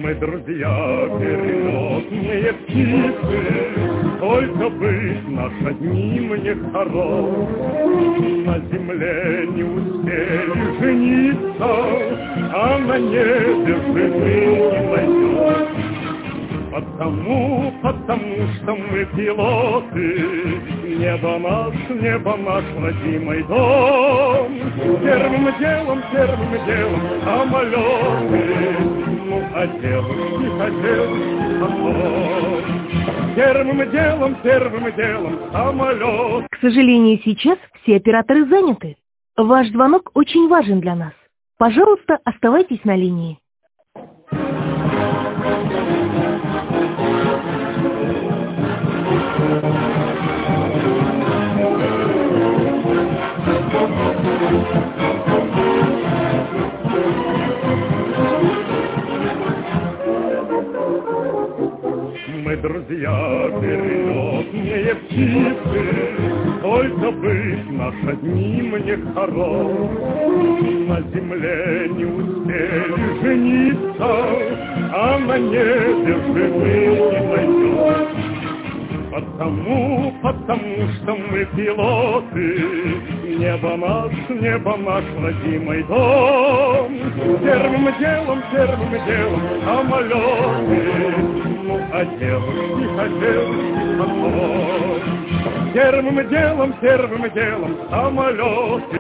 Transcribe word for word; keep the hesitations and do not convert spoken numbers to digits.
Мы друзья, перелетные птицы, только быть наш одним не хорош. На земле не успели жениться, а на небе жены не найдешь. Потому, потому что мы пилоты, небо наш, небо наш родимый дом. Первым делом, первым делом самолеты, ну а девушки, а девушки потом. Первым делом, первым делом самолет. К сожалению, сейчас все операторы заняты. Ваш звонок очень важен для нас. Пожалуйста, оставайтесь на линии. Мы друзья, перелетные птицы, только быть наш одним не хорош. На земле не успели жениться, а на небе жены не найдешь. Потому, потому что мы пилоты, небо наш, небо наш родимый дом. Первым делом, первым делом самолеты, ну а девушки, а девушки потом. Первым делом, первым делом самолеты.